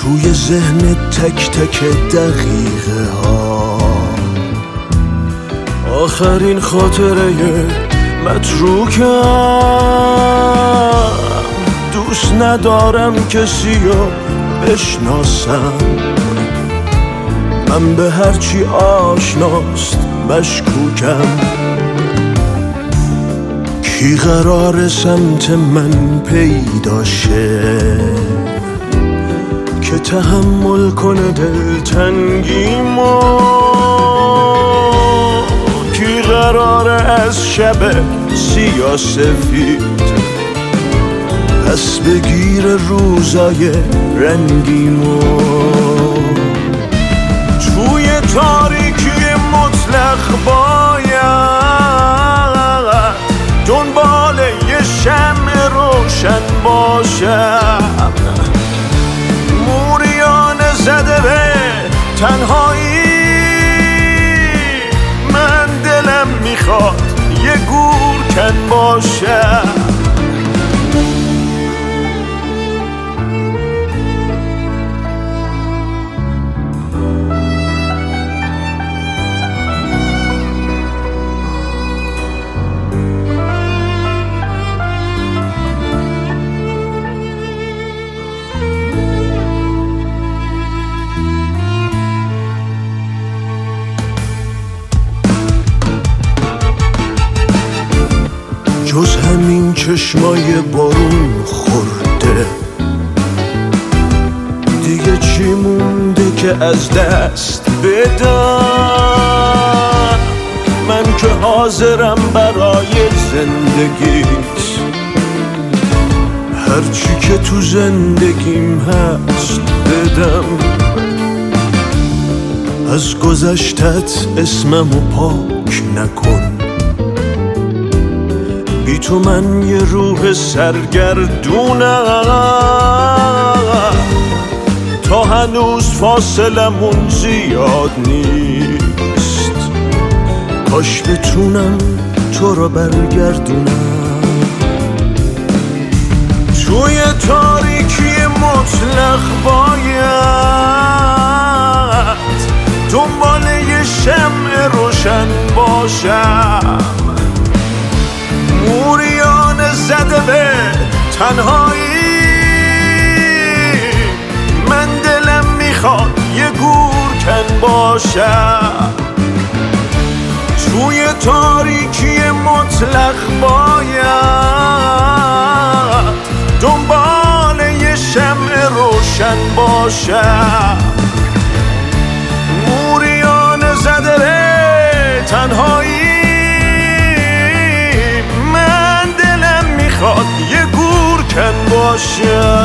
توی ذهن تک تک دقیقه ها آخرین خاطره متروکم. دوست ندارم کسی رو بشناسم، من به هرچی آشناست مشکوکم. کی قرار سمت من پیدا شه که تحمل کنه دلتنگیمو؟ کی قراره از شب سیاه‌سفید پس بگیر روزای رنگیمو؟ توی تاریکی مطلق باید دنبال یه شمع روشن باشم. موریانه زده به تنهایی، من دلم میخواد یه گورکن باشم. جز همین چشمای بارون خورده دیگه چی مونده که از دست بدم؟ من که حاضرم برای زندگیت هرچی که تو زندگیم هست بدم. از گذشتت اسممو پاک نکن، بی تو من یه روح سرگردونم. تا هنوز فاصلمون زیاد نیست، کاش بتونم تو رو برگردونم. توی تاریکی مطلق باید دنبال یه شمع روشن باشم. موریانه زده به تنهایی، من دلم میخواد یه گورکن باشم. توی تاریکی مطلق باید دنبال یه شمع روشن باشم. موریانه زده به تنهایی، یه گورکن باشم.